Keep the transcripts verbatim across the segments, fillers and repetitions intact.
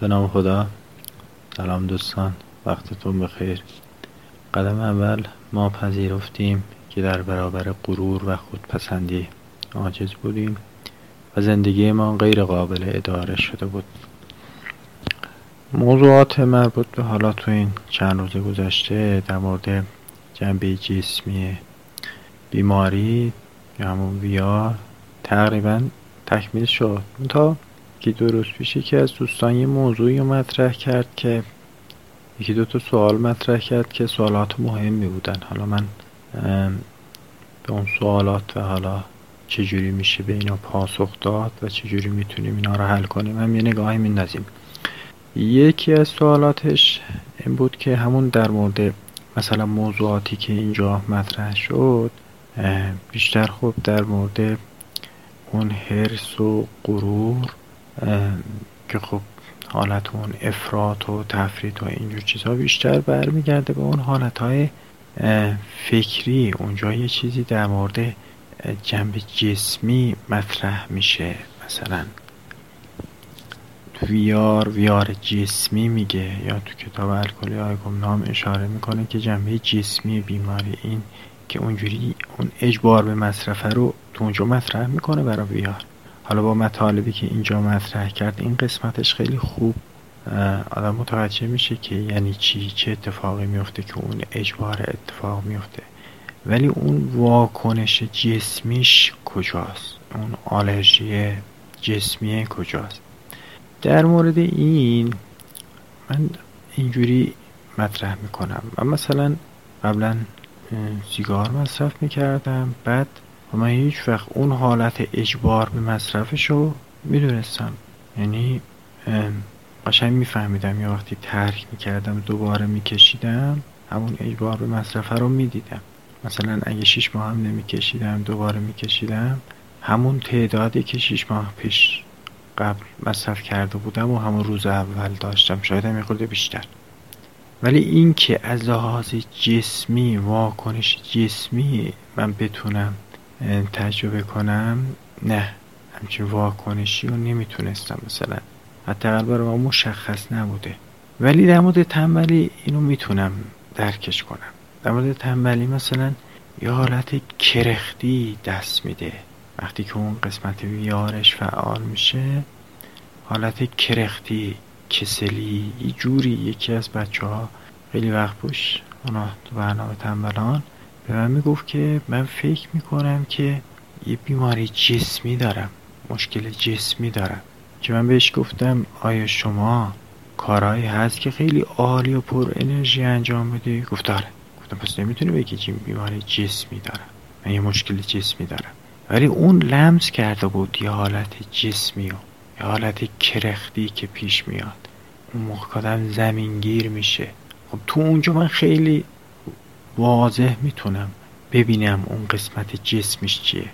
به نام خدا. سلام دوستان، وقتتون بخیر. قدم اول ما پذیرفتیم که در برابر غرور و خودپسندی عاجز بودیم و زندگی ما غیر قابل اداره شده بود. موضوعات مربوط به حالا تو این چند روز گذشته در مورد جنبه جسمی بیماری یا همون ویار تقریبا تکمیل شد. تا که دو روز پیش یکی از دوستان یه موضوعی رو مطرح کرد که یکی دو تا سوال مطرح کرد که سوالات مهمی بودن. حالا من به اون سوالات و حالا چجوری میشه به اینا پاسخ داد و چجوری میتونیم اینا رو حل کنیم هم یه نگاهی میندازیم. یکی از سوالاتش این بود که همون در مورد مثلا موضوعاتی که اینجا مطرح شد بیشتر خوب در مورد اون حرص و غرور که خب حالت اون افراط و تفریط و اینجور چیزها بیشتر برمیگرده به اون حالتهای فکری. اونجا یه چیزی در مورد جنبه جسمی مطرح میشه، مثلا ویار ویار جسمی میگه، یا تو کتاب الکلی های گمنام اشاره میکنه که جنبه جسمی بیماری این که اونجوری اون اجبار به مصرفه رو تو اونجا مطرح میکنه برای ویار. حالا با مطالبی که اینجا مطرح کرد این قسمتش خیلی خوب آدم متوجه میشه که یعنی چی، چه اتفاقی میفته که اون اجبار اتفاق میفته، ولی اون واکنش جسمیش کجاست، اون آلرژی جسمی کجاست. در مورد این من اینجوری مطرح میکنم. من مثلا قبلا سیگار مصرف میکردم، بعد من هیچ وقت اون حالت اجبار به مصرفشو میدونستم، یعنی قشنگ میفهمیدم. یا وقتی ترک میکردم دوباره میکشیدم همون اجبار به مصرفه رو میدیدم. مثلا اگه شیش ماه هم نمیکشیدم دوباره میکشیدم همون تعدادی که شیش ماه پیش قبل مصرف کرده بودم و همون روز اول داشتم، شاید هم یه خورده بیشتر. ولی این که از لحاظ جسمی واکنش جسمی من بتونم تجربه کنم، نه، همچین واکنشی رو نمیتونستم. مثلا حتی برای ما مشخص نبوده. ولی در مورد تنبلی اینو میتونم درکش کنم. در مورد تنبلی مثلا یه حالت کرختی دست میده وقتی که اون قسمت ویارش فعال میشه، حالت کرختی، کسلی، یه جوری. یکی از بچه ها خیلی وقت پیش اونا تو برنامه تنبلان به من میگفت که من فکر میکنم که یه بیماری جسمی دارم، مشکل جسمی دارم. که من بهش گفتم آیا شما کارهایی هست که خیلی عالی و پر انرژی انجام بدی؟ گفت آره. گفتم پس نمیتونی بگی که بیماری جسمی دارم، من یه مشکل جسمی دارم. ولی اون لمس کرده بود یه حالت جسمی و یه حالت کرختی که پیش میاد، اون موقع آدم زمینگیر میشه. خب تو اونجا من خیلی واضح میتونم ببینم اون قسمت جسمش چیه.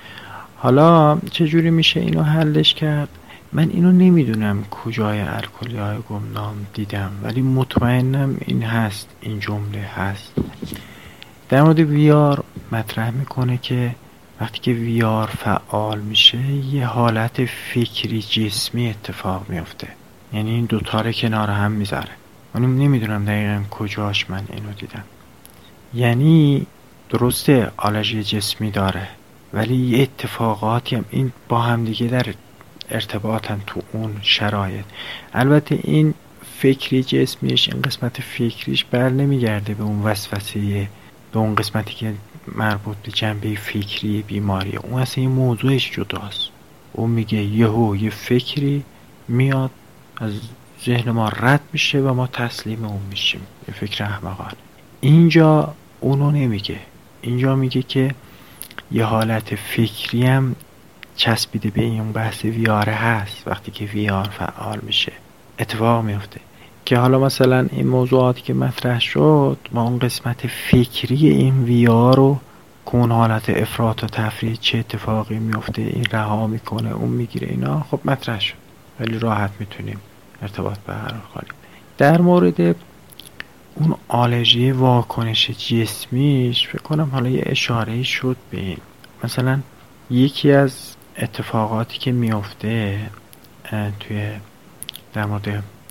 حالا چجوری میشه اینو حلش کرد؟ من اینو نمیدونم کجای الکلی های گمنام دیدم، ولی مطمئنم این هست، این جمله هست. در مورد ویار مطرح میکنه که وقتی که ویار فعال میشه یه حالت فکری جسمی اتفاق میفته، یعنی این دوتا رو کنار هم میذاره. من نمیدونم دقیقا کجاش من اینو دیدم. یعنی درسته آلرژی جسمی داره، ولی یه اتفاقاتی هم این با هم دیگه در ارتباطن تو اون شرایط. البته این فکری جسمیش، این قسمت فکریش بر نمیگرده به اون وسوسه، به اون قسمتی که مربوط به جنبه فکری بیماری. اون اصلا یه موضوعش جداست. اون میگه یهو یه فکری میاد از ذهن ما رد میشه و ما تسلیم اون میشیم، یه فکر احمقانه. اینجا اونو نمیگه. اینجا میگه که یه حالت فکری هم چسبیده به این بحث ویاره هست. وقتی که ویار فعال میشه اتفاق میفته که حالا مثلا این موضوعاتی که مطرح شد ما اون قسمت فکری این ویار رو که اون حالت افراط و تفریط چه اتفاقی میفته، این رها میکنه اون میگیره، اینا خب مطرح شد، ولی راحت میتونیم ارتباط برقرار کنیم. در مورد اون آلرژی واکنش جسمیش فکر کنم حالا یه اشاره‌ای شد به این. مثلا یکی از اتفاقاتی که میفته توی در مورد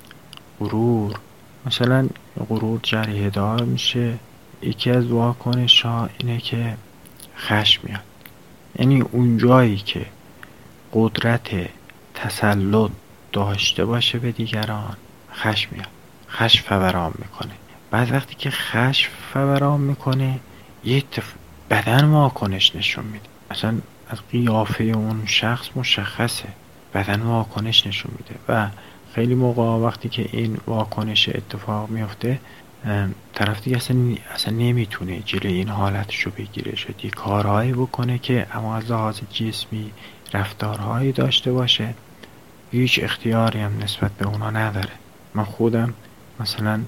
غرور، مثلا غرور جریه دار میشه. یکی از واکنش ها اینه که خشم میاد، یعنی اون جایی که قدرت تسلط داشته باشه به دیگران خشم میاد، خشم فوران میکنه. بعد وقتی که خشم فوران میکنه یه تف... بدن واکنش نشون میده، اصلا از قیافه اون شخص مشخصه، بدن واکنش نشون میده. و خیلی موقع وقتی که این واکنش اتفاق میفته طرف دیگه اصلا, اصلا نمیتونه جلوی این حالتشو بگیره، شد یه کارهایی بکنه که اما از لحاظ جسمی رفتارهایی داشته باشه هیچ اختیاری هم نسبت به اونا نداره. من خودم مثلا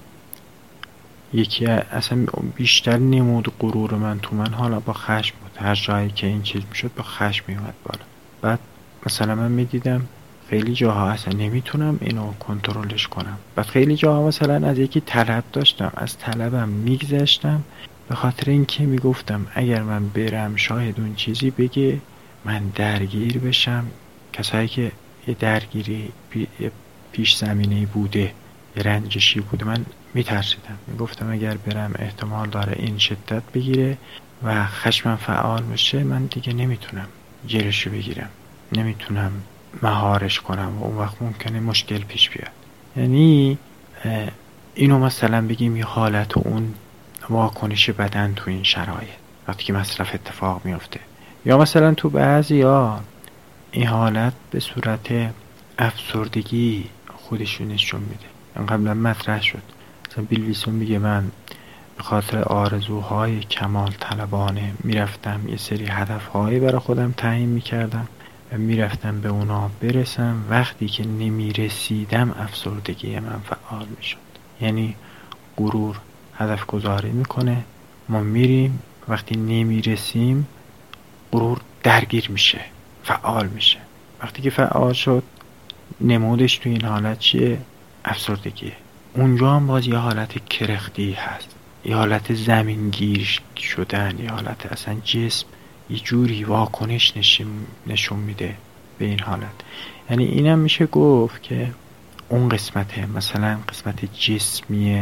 یکی اصلا بیشتر نمود غرور من تو من حالا با خشم بود، هر جایی که این چیز میشد با خشم میومد بالا. بعد مثلا من میدیدم خیلی جاها اصلا نمیتونم اینو کنترلش کنم، بعد خیلی جاها مثلا از یکی طلب داشتم، از طلبم میگذشتم به خاطر اینکه میگفتم اگر من برم شاید اون چیزی بگه من درگیر بشم. کسایی که یه درگیری پی پیش زمینه بوده، یه رنجشی بوده، من میترسیدم، میگفتم اگر برم احتمال داره این شدت بگیره و خشمم فعال بشه، من دیگه نمیتونم جلوشو بگیرم، نمیتونم مهارش کنم و اون وقت ممکنه مشکل پیش بیاد. یعنی اینو مثلا بگیم یه حالت و اون واکنش بدن تو این شرایط وقتی که مصرف اتفاق میفته. یا مثلا تو بعضی ها این حالت به صورت افسردگی خودشون نشون میده. این قبلا مطرح شد، مثلا بیل ویسون میگه من به خاطر آرزوهای کمال طلبانه میرفتم یه سری هدفهایی برای خودم تعیین میکردم و میرفتم به اونا برسم، وقتی که نمیرسیدم افسردگی من فعال میشد. یعنی غرور هدف گذاری میکنه، ما میریم، وقتی نمیرسیم غرور درگیر میشه، فعال میشه. وقتی که فعال شد نمودش تو این حالت چیه؟ افسردگیه. اونجا هم باز یه حالت کرختی هست، یه حالت زمینگیر شدن، یه حالت اصلا جسم یه جوری واکنش نشون میده به این حالت. یعنی اینم میشه گفت که اون قسمته، مثلا قسمت جسمی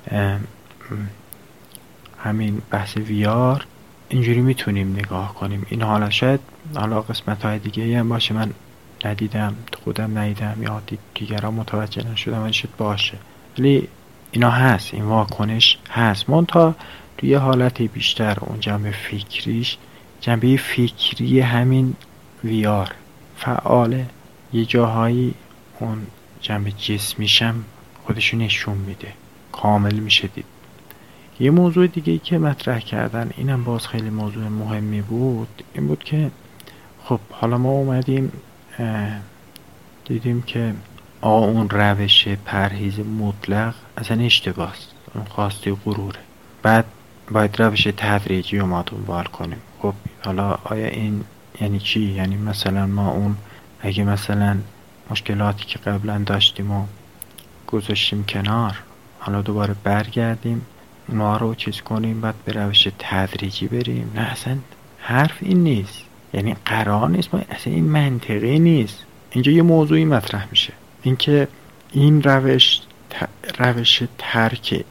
همین بحث ویار اینجوری میتونیم نگاه کنیم این حالا. شاید حالا قسمت های دیگه هم باشه من ندیدم، خودم ندیدم یا دیگران متوجه نشدم، ولی شاید باشه، ولی اینا هست، این واکنش هست. منتها توی یه حالت بیشتر اون جنبه فکریش، جنبه فکری همین ویار فعاله، یه جاهایی اون جنبه جسمیشم خودشو نشون میده، کامل میشه دید. یه موضوع دیگه ای که مطرح کردن، اینم باز خیلی موضوع مهمی بود، این بود که خب حالا ما اومدیم دیدیم که آقا اون روش پرهیز مطلق اصلا اشتباهست، اون خواسته غروره، بعد باید روش تدریجی رو ما دنبال کنیم. خب حالا آیا این یعنی چی؟ یعنی مثلا ما اون اگه مثلا مشکلاتی که قبلا داشتیم و گذاشتیم کنار، حالا دوباره برگردیم ما رو چیز کنیم بعد به روش تدریجی بریم؟ نه، اصلا حرف این نیست، یعنی قرار نیست، ما اصلا این منطقی نیست. اینجا یه موضوعی مطرح میشه، اینکه این روش روش ترک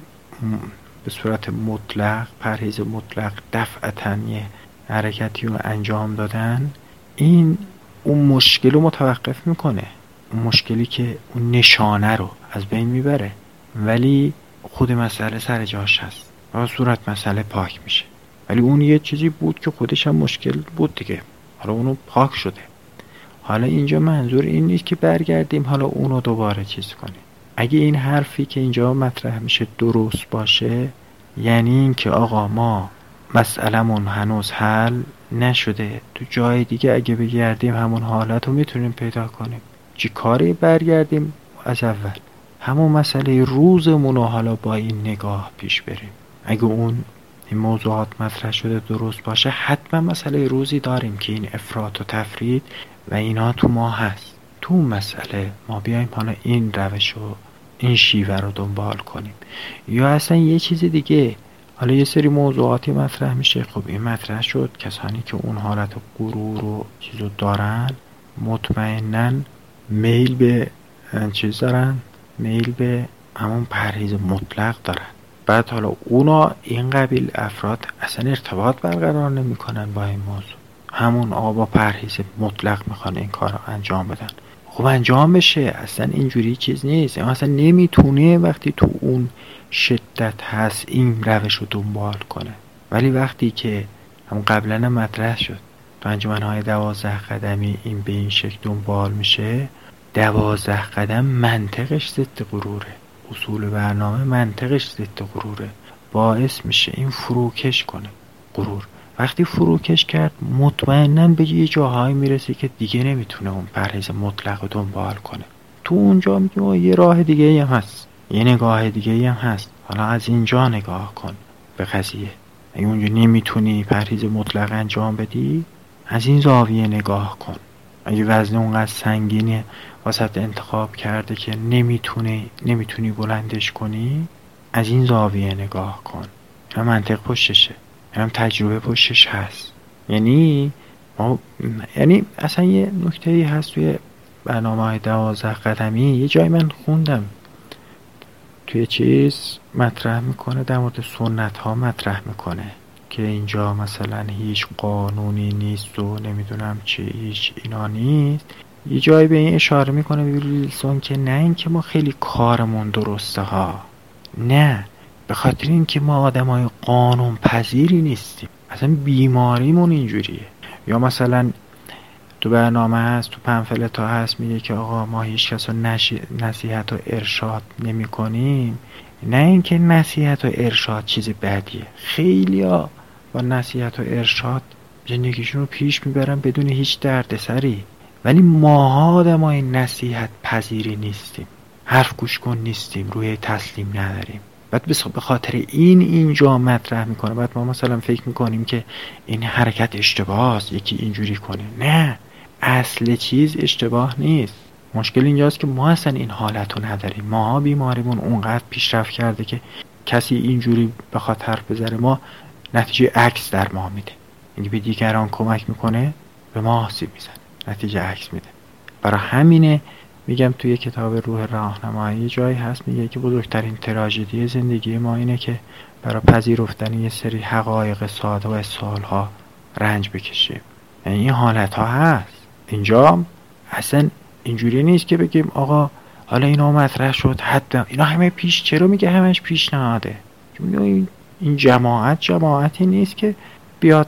به صورت مطلق، پرهیز مطلق، دفعتاً یه حرکتی رو انجام دادن، این اون مشکل رو متوقف میکنه، اون مشکلی که اون نشانه رو از بین میبره، ولی خود مسئله سر جاش هست و صورت مسئله پاک میشه. ولی اون یه چیزی بود که خودش هم مشکل بود دیگه، حالا اونو پاک شده. حالا اینجا منظور این نیست که برگردیم حالا اونو دوباره چیز کنیم. اگه این حرفی که اینجا مطرح میشه درست باشه، یعنی این که آقا ما مسئله‌مون هنوز حل نشده، تو جای دیگه اگه بگردیم همون حالت رو میتونیم پیدا کنیم. چی کاری برگردیم از اول همون مسئله روزمون رو حالا با این نگاه پیش بریم. اگه اون این موضوعات مطرح شده درست باشه، حتما مسئله روزی داریم که این افراط و تفرید و اینا تو ما هست. تو مسئله ما بیایم حالا این روش و این شیوه رو دنبال کنیم، یا اصلا یه چیز دیگه. حالا یه سری موضوعاتی مطرح میشه، خب این مطرح شد، کسانی که اون حالت غرور و چیزو دارن مطمئنن میل به چیز دارن، میل به همون پرهیز مطلق دارن. بعد حالا اونا این قبیل افراد اصلا ارتباط برقرار نمیکنن با این موضوع، همون آقا با پرهیز مطلق میخوان این کار رو انجام بدن. خب انجام بشه، اصلا اینجوری چیز نیست، اصلا نمیتونه وقتی تو اون شدت هست این روش رو دنبال کنه. ولی وقتی که هم قبلا هم مطرح شد تو انجمنهای دوازده قدمی این به این شکل دنبال میشه، دوازده قدم منطقش ضد غروره، اصول برنامه منطقش ضد غروره، باعث میشه این فروکش کنه غرور. وقتی فروکش کرد مطمئناً به یه جاهایی میرسه که دیگه نمیتونه اون پرهیز مطلق رو دنبال کنه. تو اونجا میگه یه راه دیگه هم هست، یه نگاه دیگه هم هست، حالا از اینجا نگاه کن به قضیه. اگه اونجا نمیتونی پرهیز مطلق انجام بدی، از این زاویه نگاه کن. اگه وزن اونقدر سنگینه واسه انتخاب کرده که نمیتونی نمیتونی بلندش کنی، از این زاویه نگاه کن. هم منطق پشتشه، هم تجربه پشتش هست. یعنی ما یعنی اصلا یه نکته‌ای هست توی برنامه‌های دوازده قدمی، یه جای من خوندم توی چیز مطرح میکنه، در مورد سنت ها مطرح میکنه که اینجا مثلا هیچ قانونی نیست و نمیدونم چه هیچ اینا نیست. یه جایی به این اشاره میکنه ویلسون که نه اینکه ما خیلی کارمون درسته ها، نه، به خاطر اینکه ما آدمای قانون پذیری نیستیم، اصلا بیماریمون اینجوریه. یا مثلا تو برنامه هست، تو پنفلت ها هست، میگه که آقا ما هیچ کس رو نصیحت و ارشاد نمی کنیم. نه اینکه نصیحت و ارشاد چیز بدیه، خیلی ها با نصیحت و ارشاد زندگیشون رو پیش میبرن بدون هیچ دردسری، ولی ماها آدمای نصیحت پذیری نیستیم، حرف گوش کن نیستیم، روی تسلیم نداریم. بعد به خاطر این اینجا مطرح میکنه. بعد ما مثلا فکر میکنیم که این حرکت اشتباه است، یکی اینجوری کنه. نه، اصل چیز اشتباه نیست. مشکل اینجاست که ما اصلا این حالت رو نداریم. ماها بیماریمون اونقدر پیشرفت کرده که کسی اینجوری بخواد حرف بزنه ما نتیجه عکس در ما میده. یعنی به دیگران کمک میکنه، به ما آسیب میزنه، نتیجه عکس میده. برای همینه میگم توی کتاب روح راهنمایی جایی هست میگه که بزرگترین تراژدی زندگی ما اینه که برای پذیرفتن یه سری حقایق ساده و سالها رنج بکشیم. یعنی این حالت ها هست. اینجا اصلا اینجوری نیست که بگیم آقا حالا اینا مطرح شد حتما اینا همه پیش، چرا میگه همش پیشنهاده؟ چون این جماعت جماعتی نیست که بیاد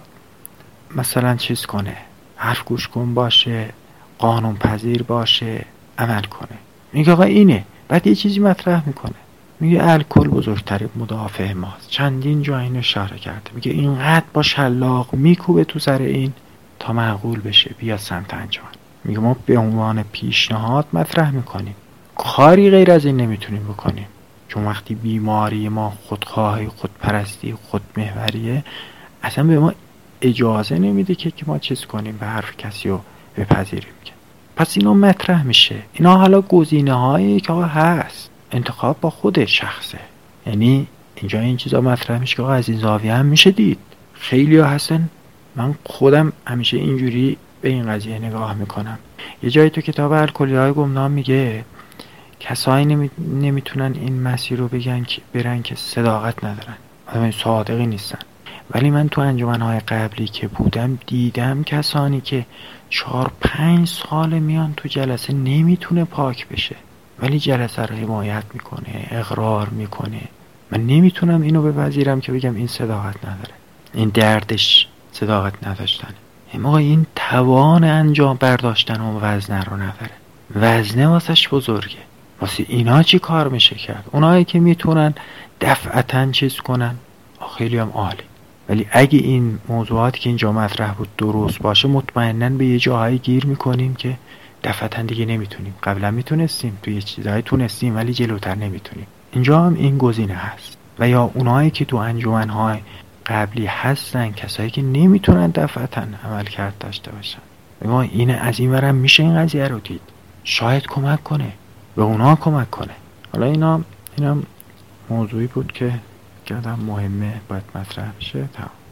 مثلا چیز کنه، حرف گوش کن باشه، قانون پذیر باشه، عمل کنه. میگه آقا اینه. بعد یه چیزی مطرح میکنه، میگه الکل بزرگترین مدافع ماست. چندین جا اینو اشاره کرده، میگه اینقدر با شلاق میکوبه تو سر این تا معقول بشه بیا سمت انجام. میگه ما به عنوان پیشنهاد مطرح میکنیم، کاری غیر از این نمیتونیم بکنیم، چون وقتی بیماری ما خودخواهی، خودپرستی، خودمحوریه، اصلا به ما اجازه نمیده که که ما چیز کنیم، به حرف کسی رو بپذیریم. پس اینا مطرح میشه. اینا حالا گزینه هایی که آقا هست، انتخاب با خود شخصه. یعنی اینجا این چیزا مطرح میشه که آقا از این زاویه هم میشه دید. خیلی ها هستن، من خودم همیشه اینجوری به این قضیه نگاه میکنم. یه جایی تو کتاب الکلی های گمنام میگه کسایی نمی... نمیتونن این مسیر رو بگن که برن که صداقت ندارن، آدم صادقی نیستن. ولی من تو انجمنهای قبلی که بودم دیدم کسانی که چهار پنج سال میان تو جلسه نمیتونه پاک بشه، ولی جلسه رو حمایت میکنه، اقرار میکنه. من نمیتونم اینو بپذیرم که بگم این صداقت نداره، این دردش صداقت نداشتنه. اما این توان انجام برداشتن اون وزنه رو نداره، وزنه واسش بزرگه. واسه اینا چی کار میشه کرد؟ اونایی که میتونن دفعتاً چیز کنن خیلی هم عالی، ولی اگه این موضوعاتی که اینجا مطرح بود درست باشه، مطمئناً به یه جاهایی گیر میکنیم که دفعتاً دیگه نمیتونیم. قبلا میتونستیم، توی چیزایی تونستیم، ولی جلوتر نمیتونیم. اینجا هم این گزینه هست. و یا اونایی که تو انجمنهای قبلی هستن، کسایی که نمیتونن دفعتاً عمل کرد داشته باشن، ما این از این ورم میشه این قضیه رو دید، شاید کمک کنه، به اونا کمک کنه. حالا اینا اینا موضوعی بود که که آدم مهمه باید مطرح بشه. تمام.